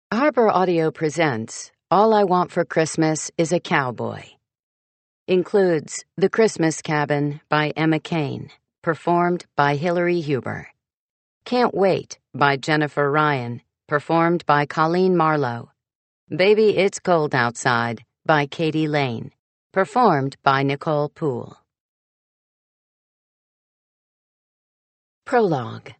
Harbor Audio presents All I Want for Christmas is a Cowboy. Includes The Christmas Cabin by Emma Kane, performed by Hillary Huber. Can't Wait by Jennifer Ryan, performed by Colleen Marlowe. Baby It's Cold Outside by Katie Lane, performed by Nicole Poole. Prologue.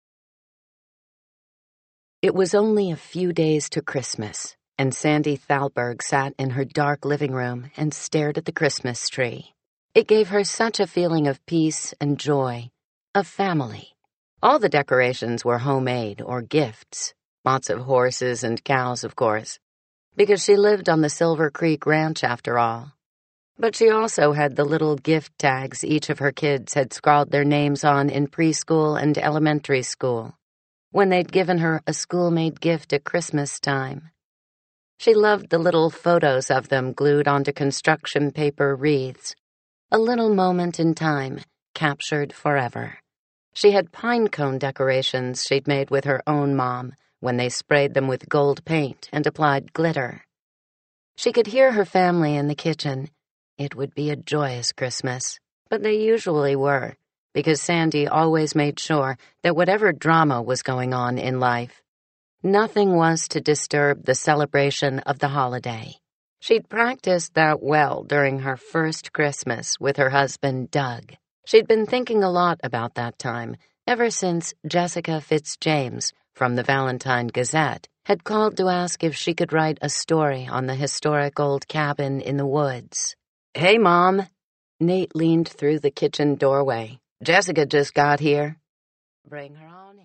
It was only a few days to Christmas, and Sandy Thalberg sat in her dark living room and stared at the Christmas tree. It gave her such a feeling of peace and joy, of family. All the decorations were homemade or gifts, lots of horses and cows, of course, because she lived on the Silver Creek Ranch after all. But she also had the little gift tags each of her kids had scrawled their names on in preschool and elementary school, when they'd given her a school-made gift at Christmas time. She loved the little photos of them glued onto construction paper wreaths, a little moment in time, captured forever. She had pine cone decorations she'd made with her own mom when they sprayed them with gold paint and applied glitter. She could hear her family in the kitchen. It would be a joyous Christmas, but they usually were, because Sandy always made sure that whatever drama was going on in life, nothing was to disturb the celebration of the holiday. She'd practiced that well during her first Christmas with her husband, Doug. She'd been thinking a lot about that time ever since Jessica Fitzjames from the Valentine Gazette had called to ask if she could write a story on the historic old cabin in the woods. "Hey, Mom." Nate leaned through the kitchen doorway. "Jessica just got here." "Bring her on in."